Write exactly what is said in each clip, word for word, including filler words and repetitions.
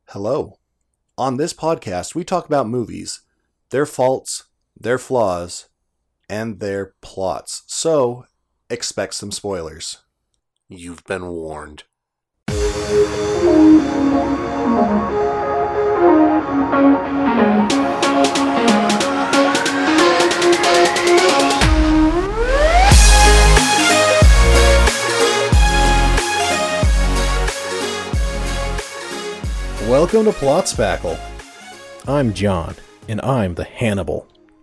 Hello. On this podcast, we talk about movies, their faults, their flaws, and their plots. So, expect some spoilers. You've been warned. Welcome to Plot Spackle. I'm John, and I'm the Hannibal.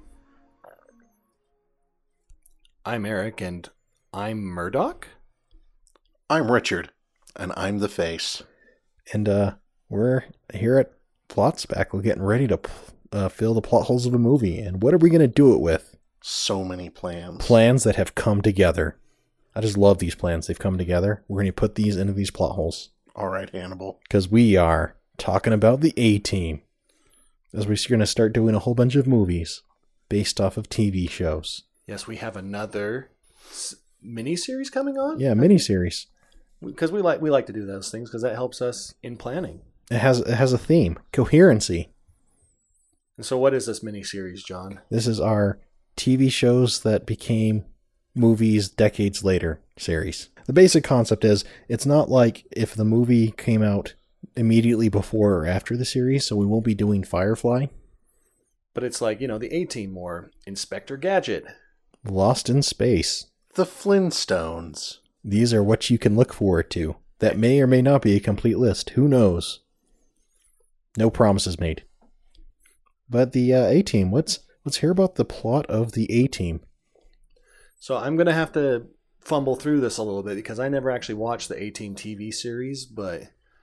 I'm Eric, and I'm Murdoch? I'm Richard, and I'm the face. And uh, we're here at Plot Spackle getting ready to uh, fill the plot holes of a movie. And what are we going to do it with? So many plans. Plans that have come together. I just love these plans. They've come together. We're going to put these into these plot holes. All right, Hannibal. Because we are talking about the A-Team. As we're going to start doing a whole bunch of movies based off of T V shows. Yes, we have another s- mini-series coming on? Yeah, miniseries. Because we like we like to do those things, because that helps us in planning. It has it has a theme, coherency. And so what is this mini-series, John? This is our T V shows that became movies decades later series. The basic concept is it's not like if the movie came out immediately before or after the series, so we won't be doing Firefly. But it's like, you know, the A-Team or Inspector Gadget. Lost in Space. The Flintstones. These are what you can look forward to. That may or may not be a complete list. Who knows? No promises made. But the uh, A-Team, let's let's hear about the plot of the A-Team. So I'm going to have to fumble through this a little bit because I never actually watched the A-Team T V series, but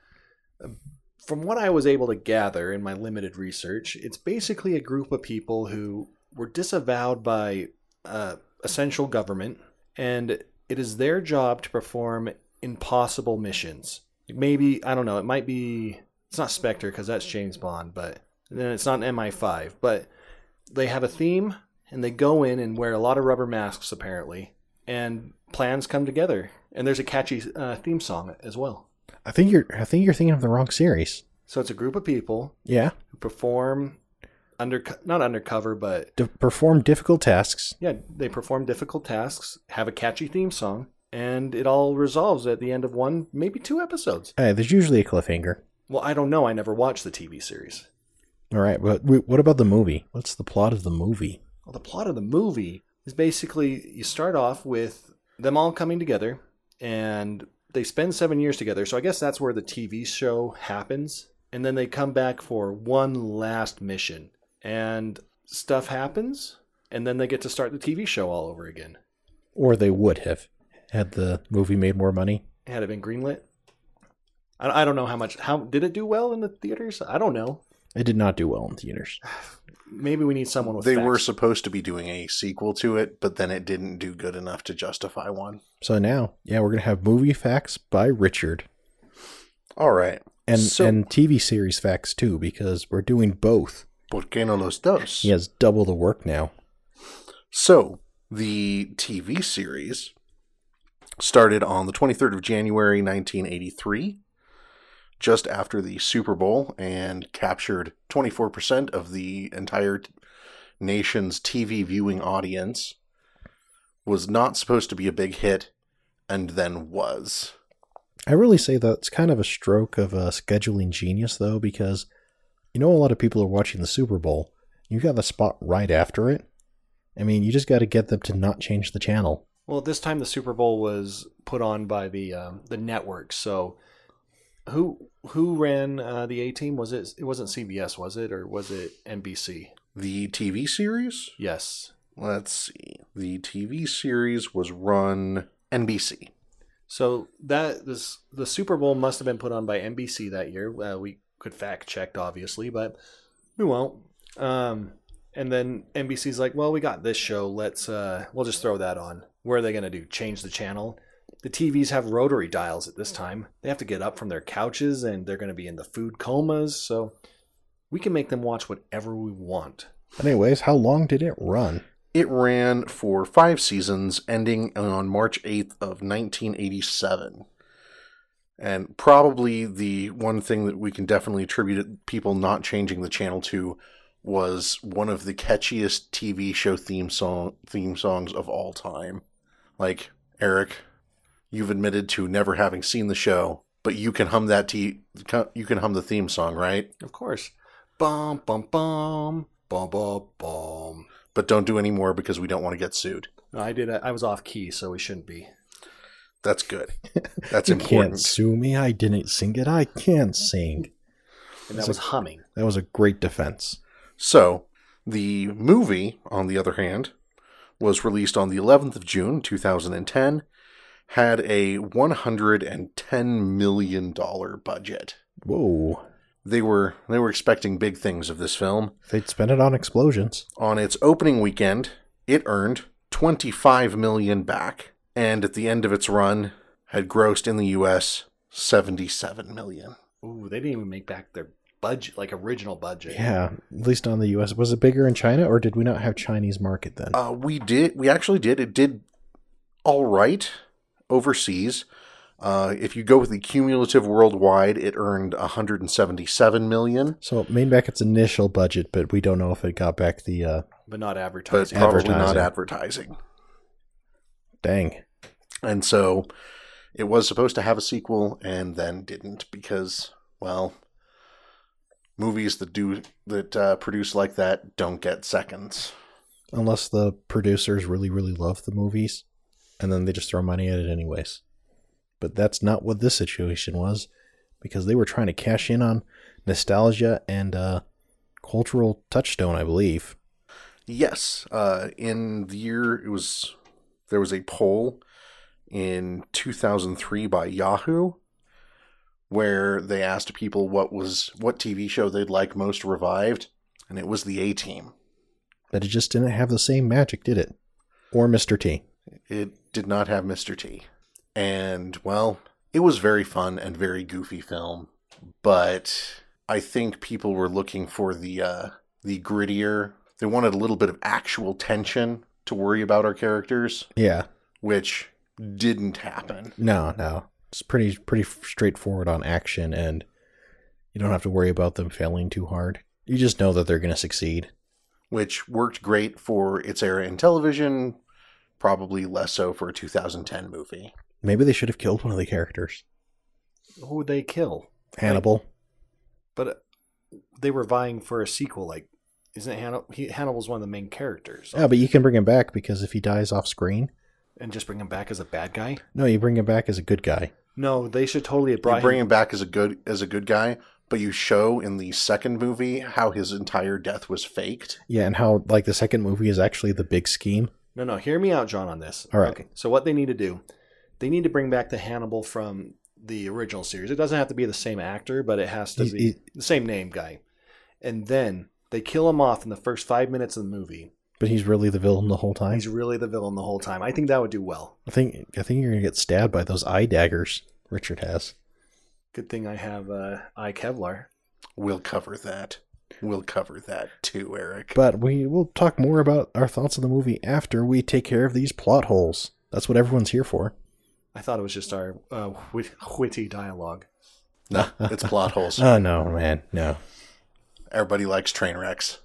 from what I was able to gather in my limited research, it's basically a group of people who were disavowed by uh, a central government, and it is their job to perform impossible missions. Maybe, I don't know, it might be, it's not Spectre because that's James Bond, but then it's not M I five, but they have a theme and they go in and wear a lot of rubber masks apparently, and plans come together, and there's a catchy uh, theme song as well. I think you're I think you're thinking of the wrong series. So it's a group of people Yeah. who perform under not undercover, but To perform difficult tasks. yeah, they perform difficult tasks, have a catchy theme song, and it all resolves at the end of one, maybe two episodes. Hey, there's usually a cliffhanger. Well, I don't know. I never watched the T V series. All right, but w- what about the movie? What's the plot of the movie? Well, the plot of the movie is basically you start off with them all coming together, and they spend seven years together. So I guess that's where the T V show happens. And then they come back for one last mission. And stuff happens. And then they get to start the T V show all over again. Or they would have, had the movie made more money. Had it been greenlit? I I don't know how much. How did it do well in the theaters? I don't know. It did not do well in theaters. Maybe we need someone with They facts. were supposed to be doing a sequel to it, but then it didn't do good enough to justify one. So now, yeah, we're going to have movie facts by Richard. All right. And So- and T V series facts too, because we're doing both. ¿Por qué no los dos? He has double the work now. So, the T V series started on the twenty-third of January, nineteen eighty-three, just after the Super Bowl, and captured twenty-four percent of the entire t- nation's T V viewing audience. Was not supposed to be a big hit, and then was. I really say that's kind of a stroke of a scheduling genius, though, because you know a lot of people are watching the Super Bowl. You got the spot right after it. I mean, you just got to get them to not change the channel. Well, this time the Super Bowl was put on by the um, the network. So, who who ran uh, the A-Team? Was it? It wasn't C B S, was it, or was it N B C? The T V series? Yes. Let's see. The T V series was run N B C. So that this the Super Bowl must have been put on by N B C that year. Uh, we could fact checked, obviously, but we won't. Um, and then N B C's like, well, we got this show. Let's uh, we'll just throw that on. What are they going to do? Change the channel? The T Vs have rotary dials at this time. They have to get up from their couches, and they're going to be in the food comas. So we can make them watch whatever we want. Anyways, how long did it run? It ran for five seasons, ending on March eighth of nineteen eighty-seven. And probably the one thing that we can definitely attribute people not changing the channel to was one of the catchiest T V show theme song theme songs of all time. Like, Eric, you've admitted to never having seen the show, but you can hum that t- you can hum the theme song, right? Of course. Bum bum bum bum bum bum. But don't do any more because we don't want to get sued. No, I did. I was off key, so we shouldn't be. That's good. That's you important. Can't sue me. I didn't sing it. I can't sing. And that was humming. That was a great defense. So, the movie, on the other hand, was released on the eleventh of June, two thousand ten, had a one hundred ten million dollars budget. Whoa. They were they were expecting big things of this film. They'd spend it on explosions. On its opening weekend, it earned twenty-five million dollars back, and at the end of its run, had grossed in the U S seventy-seven million dollars. Ooh, they didn't even make back their budget, like original budget. Yeah, at least on the U S. Was it bigger in China, or did we not have Chinese market then? Uh, we did. We actually did. It did all right overseas. Uh, if you go with the cumulative worldwide, it earned one hundred seventy-seven million dollars. So it made back its initial budget, but we don't know if it got back the... Uh, But not But advertising. probably Advertising. not advertising. dang. And so it was supposed to have a sequel and then didn't because, well, movies that do that uh, produce like that don't get seconds. Unless the producers really, really love the movies, and then they just throw money at it anyways. But that's not what this situation was, because they were trying to cash in on nostalgia and uh, cultural touchstone, I believe. Yes, uh, in the year it was, there was a poll in two thousand three by Yahoo where they asked people what was what T V show they'd like most revived, and it was the A-Team. But it just didn't have the same magic, did it? Or Mister T. It did not have Mister T. And, well, it was very fun and very goofy film, but I think people were looking for the uh, the grittier. They wanted a little bit of actual tension to worry about our characters, Yeah. which didn't happen. No, no. It's pretty pretty straightforward on action, and you don't have to worry about them failing too hard. You just know that they're going to succeed. Which worked great for its era in television, probably less so for a two thousand ten movie. Maybe they should have killed one of the characters. Who would they kill? Hannibal. But uh, they were vying for a sequel. Like, isn't Hannibal? He, Hannibal's one of the main characters. Yeah, but you can bring him back, because if he dies off screen... And just bring him back as a bad guy? No, you bring him back as a good guy. No, they should totally have brought You bring him. him back as a good as a good guy, but you show in the second movie how his entire death was faked. Yeah, and how, like, the second movie is actually the big scheme. No, no, hear me out, John, on this. All right. Okay, so what they need to do, they need to bring back the Hannibal from the original series. It doesn't have to be the same actor, but it has to He- be he- the same name guy. And then they kill him off in the first five minutes of the movie. But he's really the villain the whole time. He's really the villain the whole time. I think that would do well. I think I think you're going to get stabbed by those eye daggers Richard has. Good thing I have uh, I Kevlar. We'll cover that. We'll cover that too, Eric. But we will talk more about our thoughts on the movie after we take care of these plot holes. That's what everyone's here for. I thought it was just our uh, wit- witty dialogue. No, it's plot holes. Oh, no, man. No. Everybody likes train wrecks.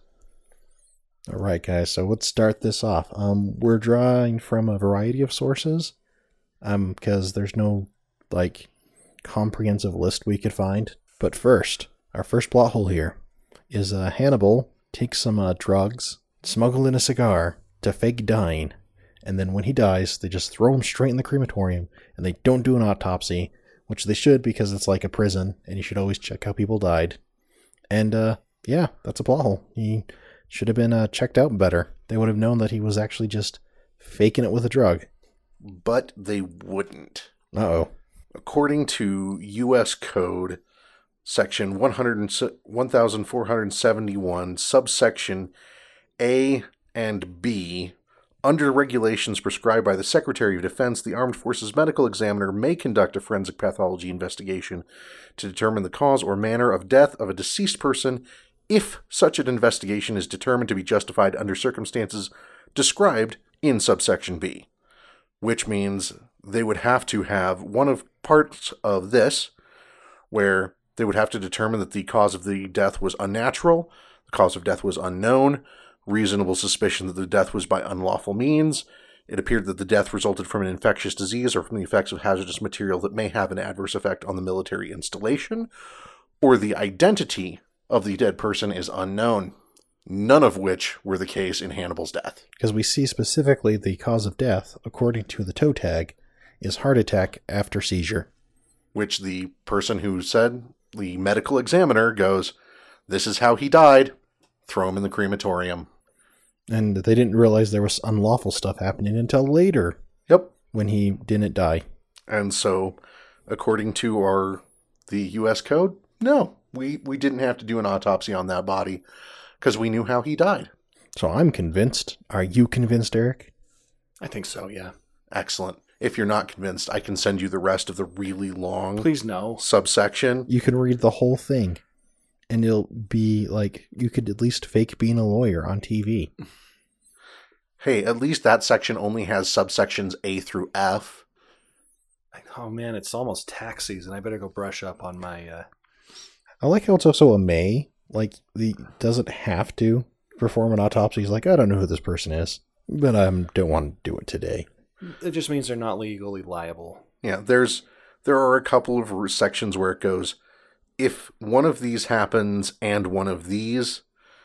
All right, guys. So let's start this off. Um, we're drawing from a variety of sources, um, because there's no like comprehensive list we could find. But first, our first plot hole here is uh, Hannibal takes some uh, drugs, smuggled in a cigar, to fake dying, and then when he dies, they just throw him straight in the crematorium, and they don't do an autopsy, which they should because it's like a prison, and you should always check how people died. And uh, yeah, that's a plot hole. He should have been uh, checked out better. They would have known that he was actually just faking it with a drug. But they wouldn't. Uh-oh. According to U S Code, Section one thousand four hundred seventy-one, subsection A and B, under regulations prescribed by the Secretary of Defense, the Armed Forces Medical Examiner may conduct a forensic pathology investigation to determine the cause or manner of death of a deceased person if such an investigation is determined to be justified under circumstances described in subsection B. which means they would have to have one of parts of this where they would have to determine that the cause of the death was unnatural, the cause of death was unknown, reasonable suspicion that the death was by unlawful means. It appeared that the death resulted from an infectious disease or from the effects of hazardous material that may have an adverse effect on the military installation, or the identity of the dead person is unknown, none of which were the case in Hannibal's death. Because we see specifically the cause of death, according to the toe tag, is heart attack after seizure. Which the person who said, the medical examiner, goes, this is how he died, throw him in the crematorium. And they didn't realize there was unlawful stuff happening until later. Yep. When he didn't die. And so, according to our the U S code, no, we, we didn't have to do an autopsy on that body because we knew how he died. So I'm convinced. Are you convinced, Eric? I think so, yeah. Excellent. If you're not convinced, I can send you the rest of the really long Please no. subsection. You can read the whole thing. And it'll be like, you could at least fake being a lawyer on T V. Hey, at least that section only has subsections A through F. Oh man, it's almost tax season. I better go brush up on my... Uh... I like how it's also a may. Like, the doesn't have to perform an autopsy. He's like, I don't know who this person is, but I don't want to do it today. It just means they're not legally liable. Yeah, there's there are a couple of sections where it goes, if one of these happens and one of these,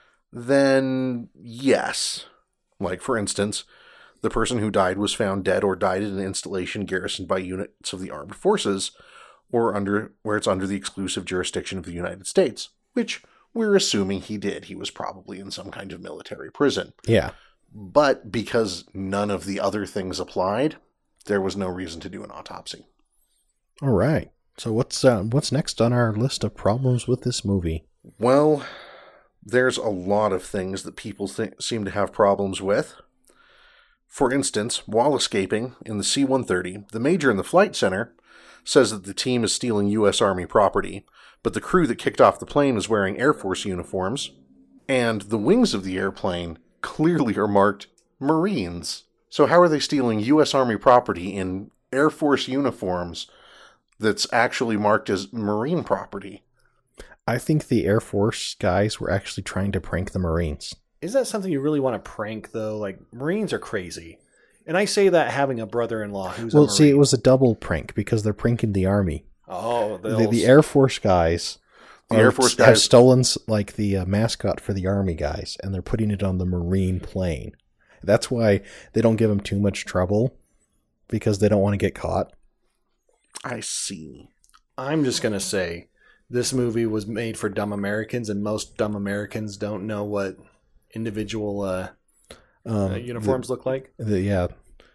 then yes. Like, for instance, the person who died was found dead or died in an installation garrisoned by units of the armed forces, or under where it's under the exclusive jurisdiction of the United States, which we're assuming he did. He was probably in some kind of military prison. Yeah. But because none of the other things applied, there was no reason to do an autopsy. All right. So what's uh, what's next on our list of problems with this movie? Well, there's a lot of things that people th- seem to have problems with. For instance, while escaping in the C one thirty, the major in the flight center says that the team is stealing U S Army property, but the crew that kicked off the plane is wearing Air Force uniforms, and the wings of the airplane clearly are marked Marines. So how are they stealing U S Army property in Air Force uniforms that's actually marked as Marine property? I think the Air Force guys were actually trying to prank the Marines. Is that something you really want to prank, though? Like, Marines are crazy. And I say that having a brother-in-law who's Well, a Marine. see, it was a double prank because they're pranking the Army. Oh, The, the Air Force guys, The are- Air Force have guys- stolen s- like the uh, mascot for the Army guys, and they're putting it on the Marine plane. That's why they don't give them too much trouble, because they don't want to get caught. I see. I'm just going to say, this movie was made for dumb Americans, and most dumb Americans don't know what individual uh, Um, uh, uniforms look like. The, yeah.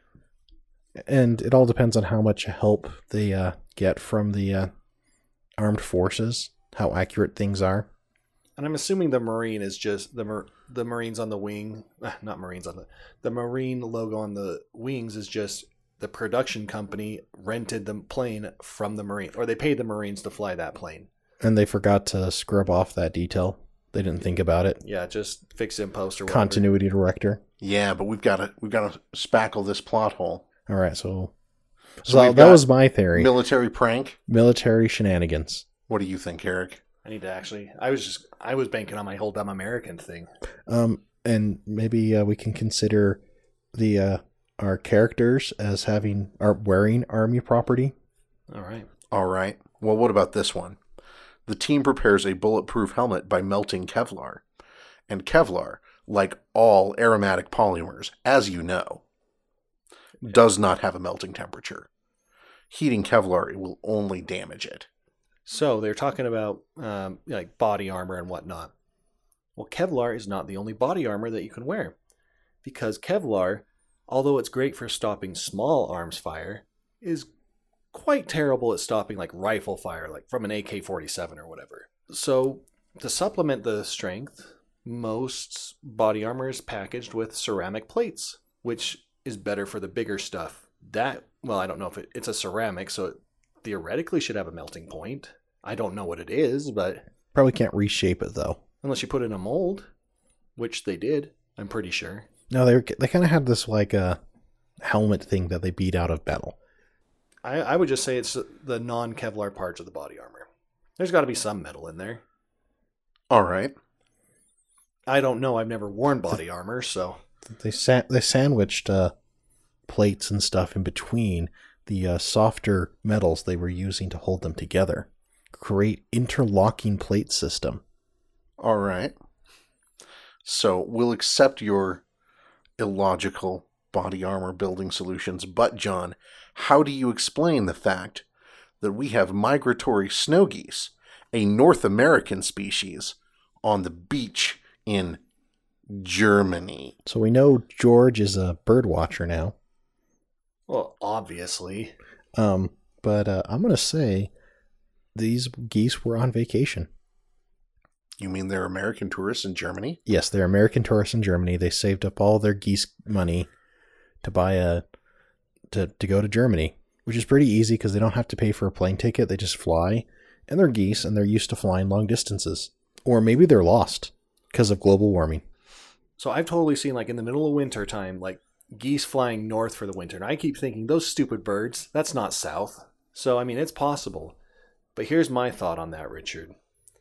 And it all depends on how much help they uh, get from the uh, armed forces, how accurate things are. And I'm assuming the Marine is just the Mar- the Marines on the wing, uh, not Marines on the the Marine logo on the wings is just the production company rented the plane from the Marine, or they paid the Marines to fly that plane. And they forgot to scrub off that detail. They didn't think about it. Yeah, just fix it in post or whatever. Continuity director. Yeah, but we've got to we've got to spackle this plot hole. All right, so, So so we've that got was my theory. Military prank. Military shenanigans. What do you think, Eric? I need to actually. I was just. I was banking on my whole dumb American thing. Um, and maybe uh, we can consider the uh, our characters as having are wearing Army property. All right. All right. Well, what about this one? The team prepares a bulletproof helmet by melting Kevlar. And Kevlar, like all aromatic polymers, as you know, does not have a melting temperature. Heating Kevlar will only damage it. So they're talking about um, like body armor and whatnot. Well, Kevlar is not the only body armor that you can wear, because Kevlar, although it's great for stopping small arms fire, is quite terrible at stopping like rifle fire, like from an A K forty-seven or whatever. So to supplement the strength, most body armor is packaged with ceramic plates, which is better for the bigger stuff. That, well, I don't know if it, it's a ceramic, so it theoretically should have a melting point. I don't know what it is, but Probably can't reshape it though. unless you put it in a mold, which they did, I'm pretty sure. No, they were, they kind of had this like uh helmet thing that they beat out of battle. I, I would just say it's the non-Kevlar parts of the body armor. There's got to be some metal in there. All right. I don't know. I've never worn body armor, so... They sa- they sandwiched uh, plates and stuff in between the uh, softer metals they were using to hold them together. Create interlocking plate system. All right. So we'll accept your illogical body armor building solutions, but John, how do you explain the fact that we have migratory snow geese, a North American species, on the beach in Germany? So we know George is a bird watcher now. Well, obviously. Um, but uh, I'm going to say these geese were on vacation. You mean they're American tourists in Germany? Yes, they're American tourists in Germany. They saved up all their geese money to buy a to to go to Germany, which is pretty easy because they don't have to pay for a plane ticket. They just fly, and they're geese, and they're used to flying long distances. Or maybe they're lost because of global warming. So I've totally seen, like, in the middle of winter time, like, geese flying north for the winter. And I keep thinking, those stupid birds, that's not south. So, I mean, it's possible. But here's my thought on that, Richard.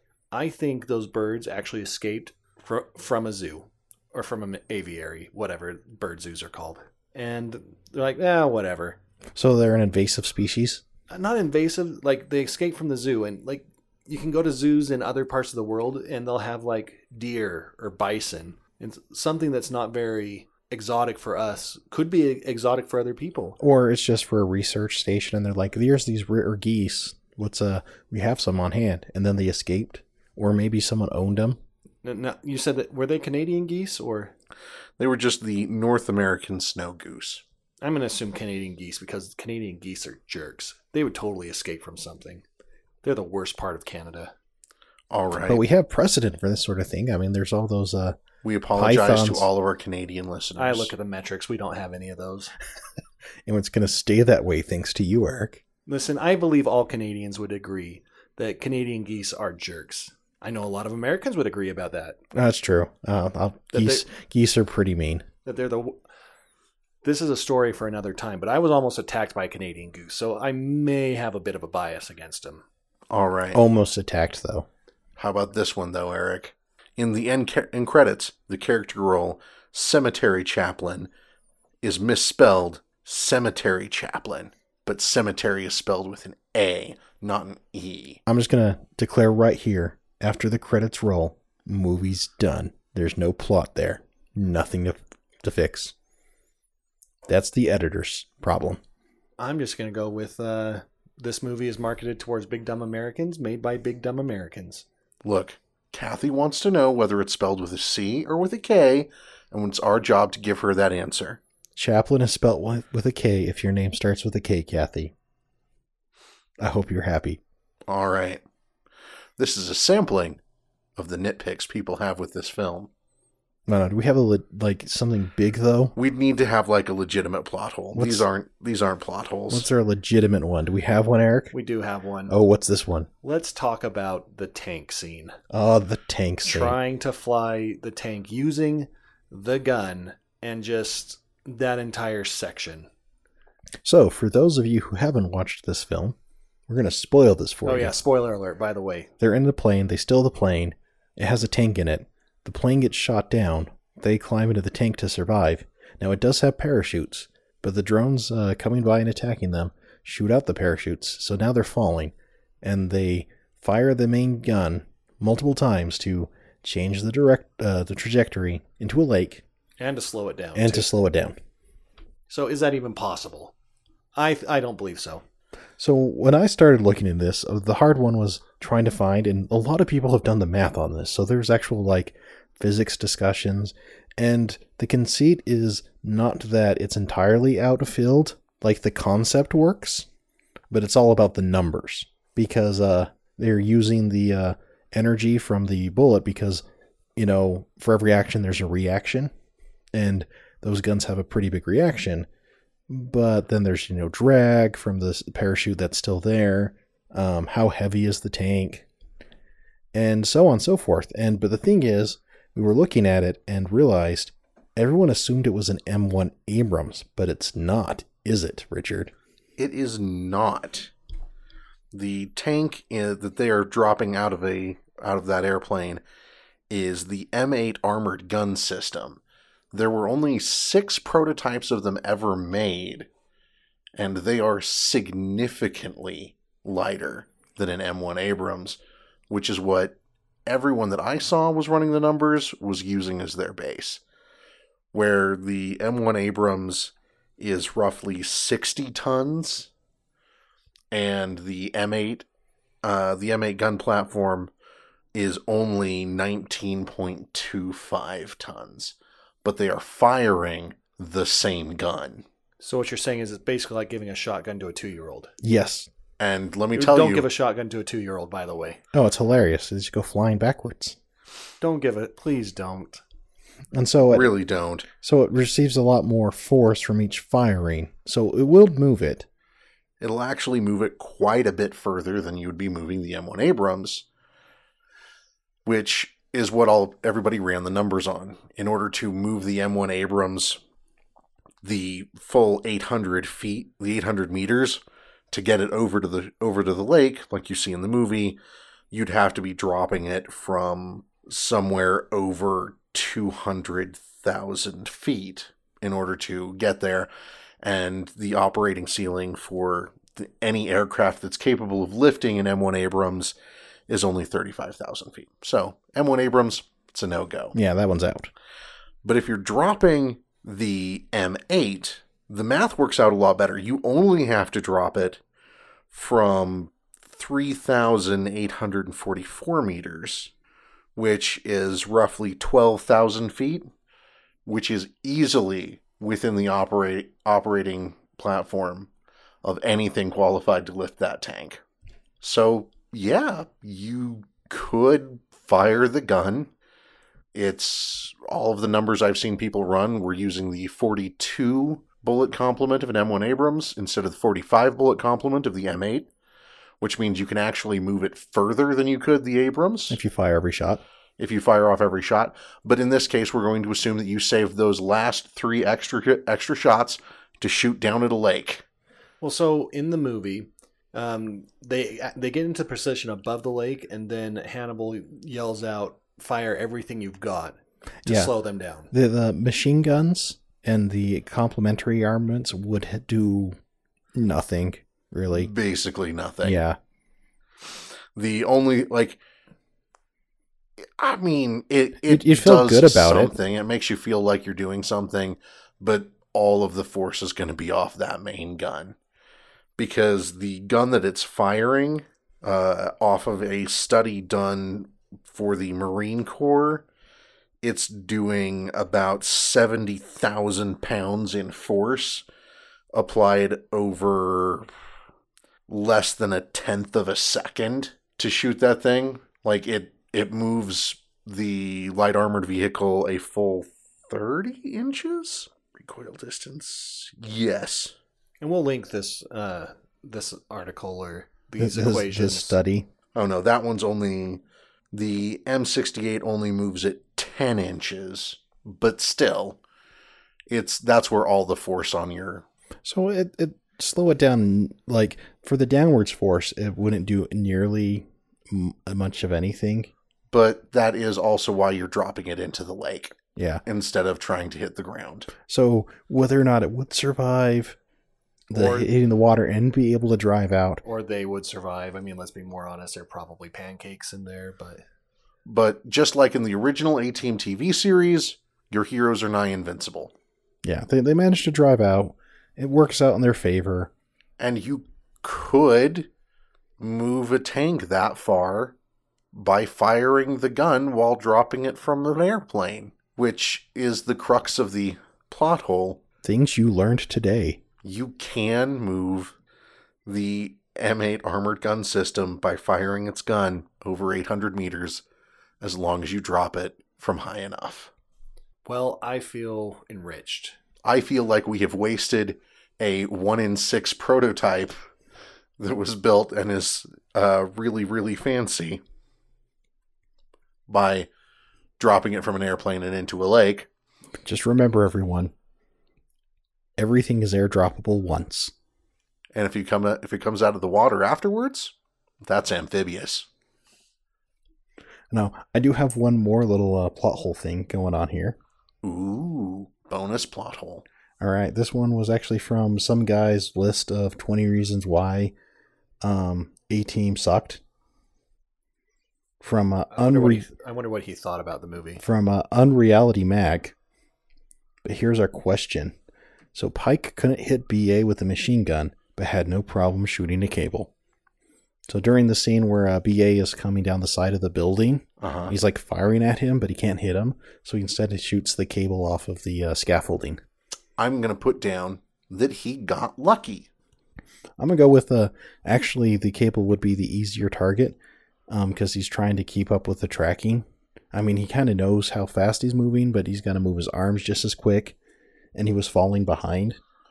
I think those birds actually escaped fr- from a zoo. Or from an aviary, whatever bird zoos are called. And they're like, ah, whatever. So they're an invasive species? Not invasive, like, they escaped from the zoo. And, like, you can go to zoos in other parts of the world, and they'll have, like, deer or bison. And something that's not very exotic for us could be exotic for other people. Or it's just for a research station, and they're like, here's these rare geese. What's uh? We have some on hand. And then they escaped. Or maybe someone owned them. Now, you said that, were they Canadian geese, or? They were just the North American snow goose. I'm going to assume Canadian geese, because Canadian geese are jerks. They would totally escape from something. They're the worst part of Canada. All right. But we have precedent for this sort of thing. I mean, there's all those... Uh, we apologize pythons. to all of our Canadian listeners. I look at the metrics. We don't have any of those. And it's going to stay that way thanks to you, Eric. Listen, I believe all Canadians would agree that Canadian geese are jerks. I know a lot of Americans would agree about that. That's true. Uh, I'll, geese, geese are pretty mean. That they're the... This is a story for another time, but I was almost attacked by a Canadian goose, so I may have a bit of a bias against him. All right. Almost attacked, though. How about this one, though, Eric? In the end, ca- in credits, the character role, Cemetery Chaplain, is misspelled Cemetery Chaplain, but cemetery is spelled with an A, not an E. I'm just going to declare right here, after the credits roll, movie's done. There's no plot there. Nothing to, to fix. That's the editor's problem. I'm just going to go with uh, this movie is marketed towards big dumb Americans, made by big dumb Americans. Look, Kathy wants to know whether it's spelled with a C or with a K, and it's our job to give her that answer. Chaplain is spelled with a K if your name starts with a K, Kathy. I hope you're happy. All right. This is a sampling of the nitpicks people have with this film. No, no. Do we have a le- like something big though? We'd need to have like a legitimate plot hole. What's, these aren't these aren't plot holes. What's our legitimate one? Do we have one, Eric? We do have one. Oh, what's this one? Let's talk about the tank scene. Oh, the tank scene. Trying to fly the tank using the gun and just that entire section. So, for those of you who haven't watched this film, we're going to spoil this for oh, you. Oh yeah, spoiler alert, by the way. They're in the plane. They steal the plane. It has a tank in it. The plane gets shot down. They climb into the tank to survive. Now, it does have parachutes, but the drones uh, coming by and attacking them shoot out the parachutes, so now they're falling. And they fire the main gun multiple times to change the direct uh, the trajectory into a lake. And to slow it down. And too. to slow it down. So is that even possible? I I don't believe so. So when I started looking at this, the hard one was trying to find, and a lot of people have done the math on this. So there's actual like physics discussions, and the conceit is not that it's entirely out of field, like the concept works, but it's all about the numbers because uh, they're using the uh, energy from the bullet because, you know, for every action there's a reaction, and those guns have a pretty big reaction. But then there's, you know, drag from the parachute that's still there. Um, how heavy is the tank? And so on and so forth. And but the thing is, we were looking at it and realized everyone assumed it was an M one Abrams, but it's not, is it, Richard? It is not. The tank uh, that they are dropping out of a out of that airplane is the M eight armored gun system. There were only six prototypes of them ever made, and they are significantly lighter than an M one Abrams, which is what everyone that I saw was running the numbers was using as their base. Where the M one Abrams is roughly sixty tons, and the M eight, uh, the M eight gun platform is only nineteen point two five tons. But they are firing the same gun. So what you're saying is it's basically like giving a shotgun to a two-year-old. Yes. And let me tell Don't you... give a shotgun to a two-year-old, by the way. Oh, it's hilarious. They just go flying backwards. Don't give it. Please don't. And so it, really don't. So it receives a lot more force from each firing. So it will move it. It'll actually move it quite a bit further than you would be moving the M one Abrams, which is what all everybody ran the numbers on. In order to move the M one Abrams the full eight hundred feet, the eight hundred meters, to get it over to the over to the lake, like you see in the movie, you'd have to be dropping it from somewhere over two hundred thousand feet in order to get there. And the operating ceiling for the, any aircraft that's capable of lifting an M one Abrams is only thirty-five thousand feet. So M one Abrams, it's a no-go. Yeah, that one's out. But if you're dropping the M eight, the math works out a lot better. You only have to drop it from three thousand eight hundred forty-four meters, which is roughly twelve thousand feet, which is easily within the operate, operating platform of anything qualified to lift that tank. So, yeah, you could fire the gun. It's all of the numbers I've seen people run were using the forty-two bullet complement of an M one Abrams instead of the forty-five bullet complement of the M eight, which means you can actually move it further than you could the Abrams. If you fire every shot. If you fire off every shot. But in this case, we're going to assume that you saved those last three extra extra shots to shoot down at a lake. Well, so in the movie, um, they they get into position above the lake, and then Hannibal yells out, "Fire everything you've got," to Yeah. slow them down. The, the machine guns and the complementary armaments would do nothing, really. Basically nothing. Yeah. The only, like... I mean, it, it You- you feel does good about it. something. It. it makes you feel like you're doing something, but all of the force is going to be off that main gun. Because the gun that it's firing, uh, off of a study done for the Marine Corps, it's doing about seventy thousand pounds in force applied over less than a tenth of a second to shoot that thing. Like, it It moves the light armored vehicle a full thirty inches? Recoil distance? Yes. And we'll link this uh, this article or these This, equations. this study. Oh no, that one's only... The M sixty-eight only moves at ten inches. But still, it's that's where all the force on your... So it, it slow it down. Like, for the downwards force, it wouldn't do nearly m- much of anything. But that is also why you're dropping it into the lake Yeah. instead of trying to hit the ground. So whether or not it would survive the Or- hitting the water and be able to drive out. Or they would survive. I mean, let's be more honest. There are probably pancakes in there, but But just like in the original A-Team T V series, your heroes are nigh invincible. Yeah, they, they managed to drive out. It works out in their favor. And you could move a tank that far by firing the gun while dropping it from an airplane, which is the crux of the plot hole. Things you learned today. You can move the M eight armored gun system by firing its gun over eight hundred meters as long as you drop it from high enough. well, I feel enriched. I feel like we have wasted a one in six prototype that was built and is uh, really, really fancy by dropping it from an airplane and into a lake. Just remember, everyone, everything is airdroppable once. And if you come if it comes out of the water afterwards, that's amphibious. Now, I do have one more little uh, plot hole thing going on here. Ooh, bonus plot hole. All right, this one was actually from some guy's list of twenty reasons why um, A-Team sucked. From uh, I, wonder what Unre- he, I wonder what he thought about the movie. from uh, Unreality Mag. But here's our question. So Pike couldn't hit B A with a machine gun, but had no problem shooting a Cable. So during the scene where uh, B A is coming down the side of the building, Uh-huh. he's like firing at him, but he can't hit him. So instead he shoots the Cable off of the uh, scaffolding. I'm going to put down that he got lucky. I'm going to go with uh, actually the Cable would be the easier target because um, he's trying to keep up with the tracking. I mean, he kind of knows how fast he's moving, but he's got to move his arms just as quick, and he was falling behind.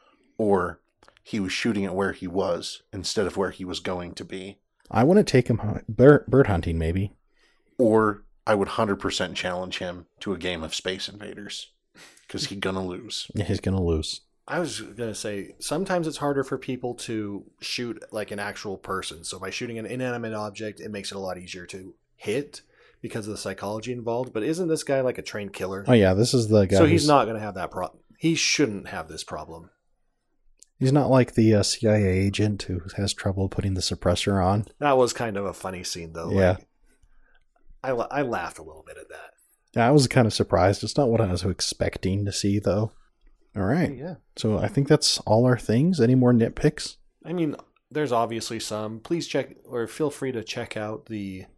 Or he was shooting at where he was instead of where he was going to be. I want to take him hu- bird, bird hunting, maybe. Or I would one hundred percent challenge him to a game of Space Invaders because he's going to lose. Yeah, he's going to lose. I was going to say, sometimes it's harder for people to shoot like an actual person. So by shooting an inanimate object, it makes it a lot easier to hit because of the psychology involved. But isn't this guy like a trained killer? Oh, yeah, this is the guy. So he's who's- not going to have that problem. He shouldn't have this problem. He's not like the uh, C I A agent who has trouble putting the suppressor on. That was kind of a funny scene, though. Yeah. Like, I, la- I laughed a little bit at that. Yeah, I was kind of surprised. It's not what I was expecting to see, though. All right. Yeah. So I think that's all our things. Any more nitpicks? I mean, there's obviously some. Please check, or feel free to check out the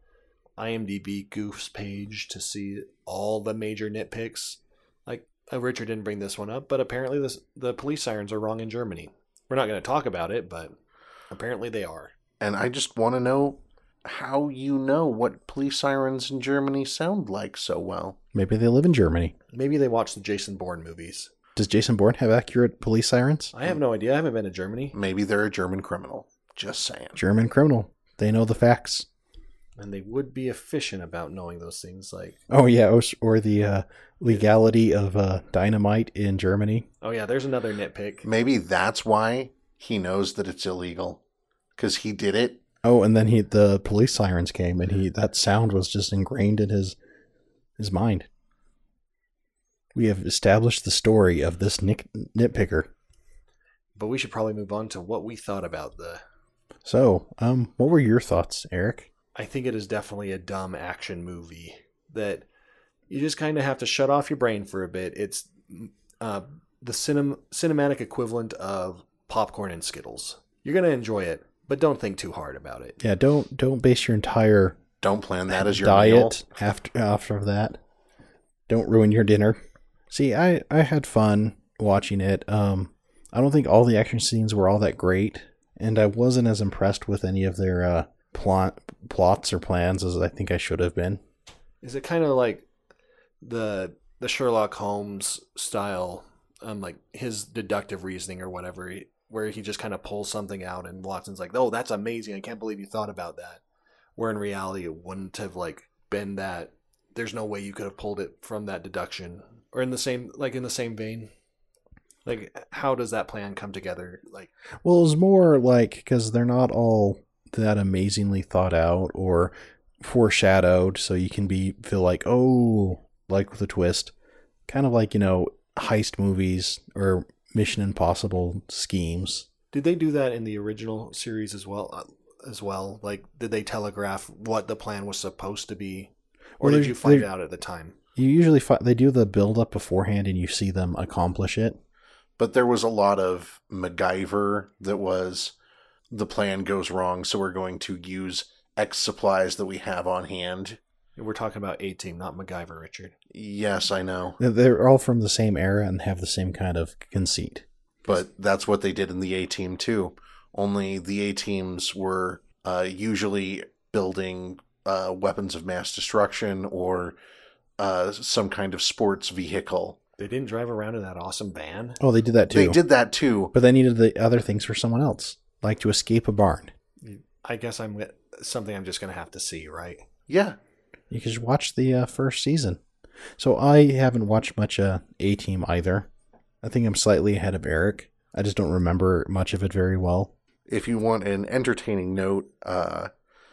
IMDb Goofs page to see all the major nitpicks. Like, uh, Richard didn't bring this one up, but apparently this, the police sirens are wrong in Germany. We're not going to talk about it, but apparently they are. And I just want to know how you know what police sirens in Germany sound like so well. Maybe they live in Germany. Maybe they watch the Jason Bourne movies. Does Jason Bourne have accurate police sirens? I have no idea. I haven't been to Germany. Maybe they're a German criminal. Just saying. German criminal. They know the facts. And they would be efficient about knowing those things. Like, Oh, yeah. Or, or the uh, legality of uh, dynamite in Germany. oh yeah, there's another nitpick. Maybe that's why he knows that it's illegal. Because he did it. Oh, and then he the police sirens came, and he that sound was just ingrained in his his mind. We have established the story of this nick, nitpicker. But we should probably move on to what we thought about the... So, um, what were your thoughts, Eric? I think it is definitely a dumb action movie that you just kind of have to shut off your brain for a bit. It's uh, the cinem- cinematic equivalent of popcorn and Skittles. You're going to enjoy it, but don't think too hard about it. Yeah, don't don't base your entire Don't plan that as your diet meal. after after that. Don't ruin your dinner. See, I, I had fun watching it. Um, I don't think all the action scenes were all that great, and I wasn't as impressed with any of their uh, plot plots or plans as I think I should have been. Is it kind of like the the Sherlock Holmes style, um, like his deductive reasoning or whatever, where he just kind of pulls something out and Watson's like, "Oh, that's amazing! I can't believe you thought about that." Where in reality, it wouldn't have like been that. There's no way you could have pulled it from that deduction, or in the same like in the same vein. Like, how does that plan come together? Like, Well, it was more like because they're not all that amazingly thought out or foreshadowed, so you can be feel like, oh, like with a twist, kind of like, you know, heist movies or Mission Impossible schemes. did they do that in the original series as well? Uh, as well, like, did they telegraph what the plan was supposed to be, or Well, did they- you find they- out at the time? You usually fi- they do the build up beforehand, and you see them accomplish it. But there was a lot of MacGyver that was the plan goes wrong, so we're going to use X supplies that we have on hand. We're talking about A-Team, not MacGyver, Richard. Yes, I know. They're- They're all from the same era and have the same kind of conceit. But that's what they did in the A-Team too. Only the A-Teams were uh, usually building uh, weapons of mass destruction or uh, some kind of sports vehicle. They didn't drive around in that awesome van. Oh, they did that too. They did that too. But they needed the other things for someone else, like to escape a barn. I guess I'm something I'm just gonna have to see, right? Yeah. You can just watch the uh, first season. So I haven't watched much uh, A-Team either. I think I'm slightly ahead of Eric. I just don't remember much of it very well. If you want an entertaining note, uh,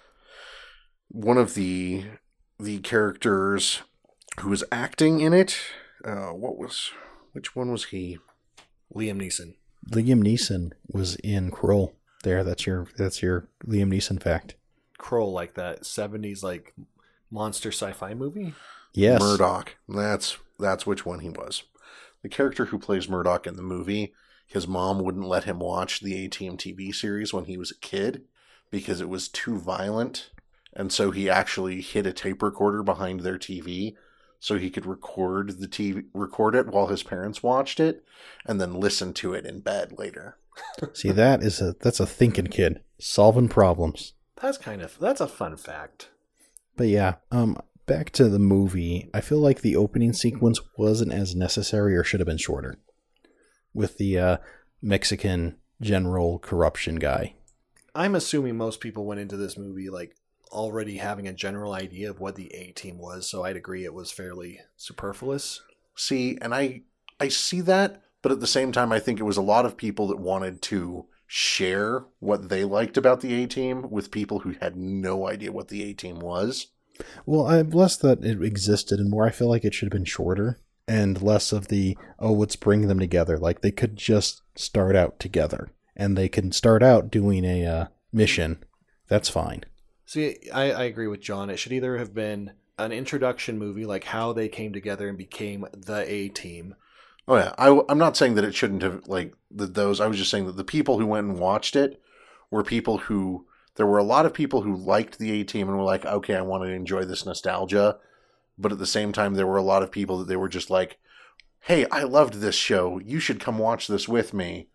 one of the the characters who was acting in it, uh, what was, which one was he? Liam Neeson. Liam Neeson was in Kroll. There, that's your that's your Liam Neeson fact. Kroll, like that seventies like monster sci-fi movie? Yes. Murdoch. That's that's which one he was. The character who plays Murdoch in the movie, his mom wouldn't let him watch the A-Team T V series when he was a kid because it was too violent. And so he actually hid a tape recorder behind their T V so he could record the T V, record it while his parents watched it, and then listen to it in bed later. See, that is a that's a thinking kid solving problems. That's kind of that's a fun fact. But yeah, um, back to the movie. I feel like the opening sequence wasn't as necessary, or should have been shorter, with the uh, Mexican general corruption guy. I'm assuming most people went into this movie like already having a general idea of what the A-Team was, so I'd agree it was fairly superfluous. See, and I I see that, but at the same time, I think it was a lot of people that wanted to share what they liked about the A-Team with people who had no idea what the A-Team was. Well, I'm less that it existed, and more I feel like it should have been shorter, and less of the, oh, let's bring them together. Like, they could just start out together, and they can start out doing a uh, mission. That's fine. See, I, I agree with John. It should either have been an introduction movie, like how they came together and became the A-Team. Oh yeah, I, I'm not saying that it shouldn't have, like, the, those, I was just saying that the people who went and watched it were people who, there were a lot of people who liked the A-Team and were like, okay, I want to enjoy this nostalgia, but at the same time, there were a lot of people that they were just like, hey, I loved this show, you should come watch this with me,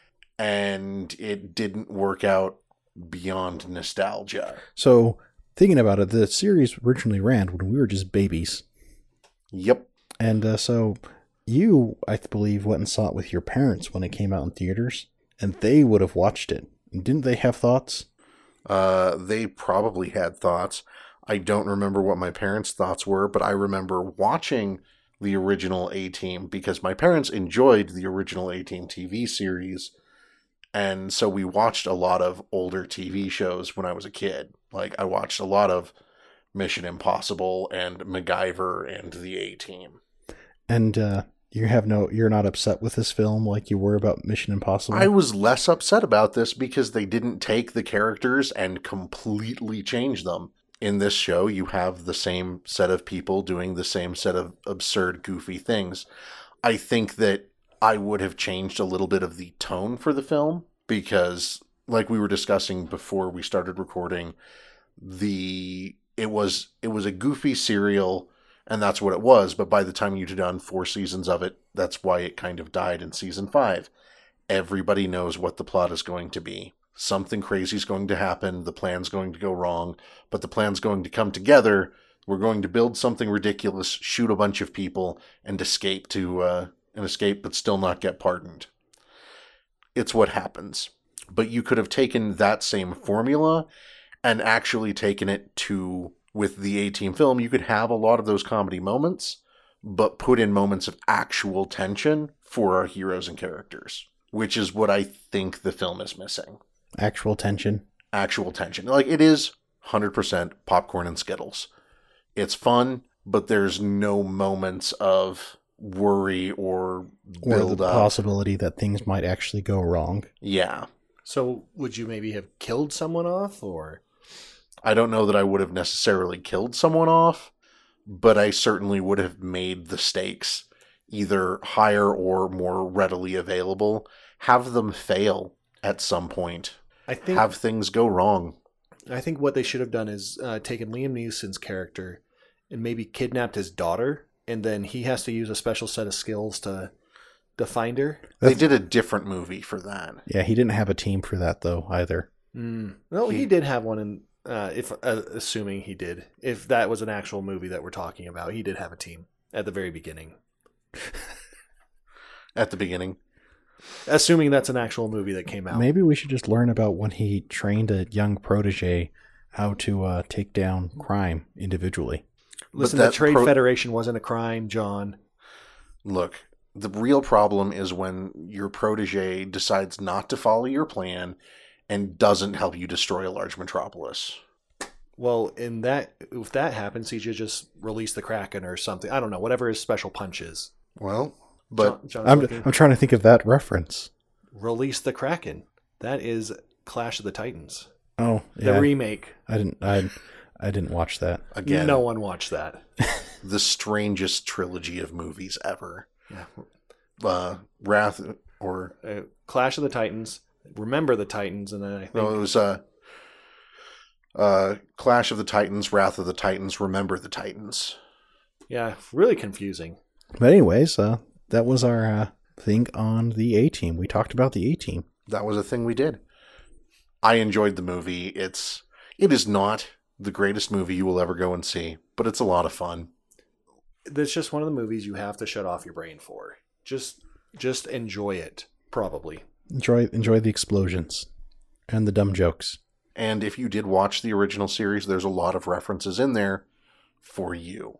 and it didn't work out beyond nostalgia. So, thinking about it, the series originally ran when we were just babies. Yep. And uh, so... You, I believe, went and saw it with your parents when it came out in theaters, and they would have watched it. Didn't they have thoughts? Uh, they probably had thoughts. I don't remember what my parents' thoughts were, but I remember watching the original A-Team because my parents enjoyed the original A-Team T V series, and so we watched a lot of older T V shows when I was a kid. Like, I watched a lot of Mission Impossible and MacGyver and the A-Team. And, uh... You have no, you're not upset with this film like you were about Mission Impossible? I was less upset about this because they didn't take the characters and completely change them. In this show, you have the same set of people doing the same set of absurd, goofy things. I think that I would have changed a little bit of the tone for the film because, like we were discussing before we started recording, the it was it was a goofy serial. And that's what it was, but by the time you'd done four seasons of it, that's why it kind of died in season five. Everybody knows what the plot is going to be. Something crazy is going to happen, the plan's going to go wrong, but the plan's going to come together. We're going to build something ridiculous, shoot a bunch of people, and escape to uh, and escape, but still not get pardoned. It's what happens. But you could have taken that same formula and actually taken it to... With the A-Team film, you could have a lot of those comedy moments, but put in moments of actual tension for our heroes and characters, which is what I think the film is missing. Actual tension? Actual tension. Like, it is one hundred percent popcorn and Skittles. It's fun, but there's no moments of worry or build or the up. Possibility that things might actually go wrong. Yeah. So would you maybe have killed someone off, or... I don't know that I would have necessarily killed someone off, but I certainly would have made the stakes either higher or more readily available. Have them fail at some point. I think have things go wrong. I think what they should have done is uh, taken Liam Neeson's character and maybe kidnapped his daughter, and then he has to use a special set of skills to to find her. They did a different movie for that. Yeah, he didn't have a team for that though either. Mm. Well, he, he did have one in. Uh, if uh, assuming he did, if that was an actual movie that we're talking about, he did have a team at the very beginning. At the beginning, assuming that's an actual movie that came out. Maybe we should just learn about when he trained a young protege how to uh, take down crime individually. Listen, that the Trade pro- Federation wasn't a crime, John. Look, the real problem is when your protege decides not to follow your plan and doesn't help you destroy a large metropolis. Well, in that, if that happens, he should just release the Kraken or something. I don't know, whatever his special punch is. Well, but John, John's I'm looking. I'm trying to think of that reference. Release the Kraken. That is Clash of the Titans, Oh, the yeah. remake. I didn't I I didn't watch that. again, No one watched that. the strangest trilogy of movies ever. Yeah. Uh, Wrath or Uh, Clash of the Titans. Remember the Titans, and then I think no, it was uh, uh, Clash of the Titans, Wrath of the Titans, Remember the Titans. yeah, really confusing. But anyways, uh, that was our uh, thing on the A Team. We talked about the A Team. That was a thing we did. I enjoyed the movie. It's it is not the greatest movie you will ever go and see, but it's a lot of fun. It's just one of the movies you have to shut off your brain for. Just, just enjoy it. Probably. Enjoy enjoy the explosions and the dumb jokes. And if you did watch the original series, there's a lot of references in there for you.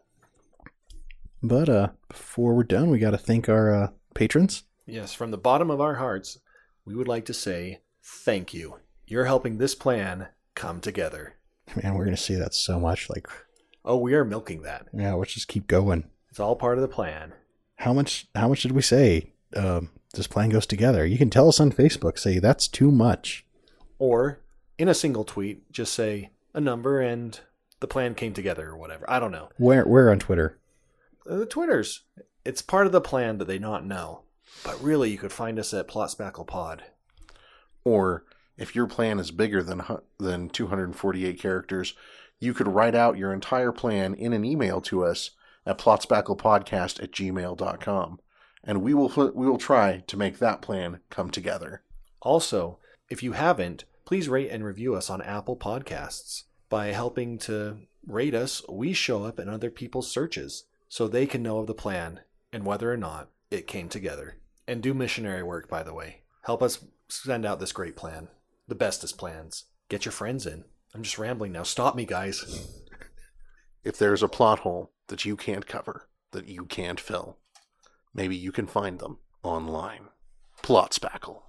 But uh, before we're done, we got to thank our uh, patrons. Yes, from the bottom of our hearts, we would like to say thank you. You're helping this plan come together. Man, we're gonna see that so much. Like, Oh, we are milking that. yeah, let's just keep going. It's all part of the plan. How much? How much did we say? Um, this plan goes together. You can tell us on Facebook. Say that's too much. Or in a single tweet, just say a number and the plan came together or whatever. I don't know. Where? Where on Twitter? Uh, The Twitters. It's part of the plan that they not know. But really, you could find us at Plot Spackle Pod. Or if your plan is bigger than hu- than two hundred forty-eight characters, you could write out your entire plan in an email to us at plotspacklepodcast at gmail dot com, and we will we will try to make that plan come together. Also, if you haven't, please rate and review us on Apple Podcasts. By helping to rate us, we show up in other people's searches so they can know of the plan and whether or not it came together. And do missionary work, by the way. Help us send out this great plan. The bestest plans. Get your friends in. I'm just rambling now. Stop me, guys. If there's a plot hole that you can't cover, that you can't fill, maybe you can find them online. Plot Spackle.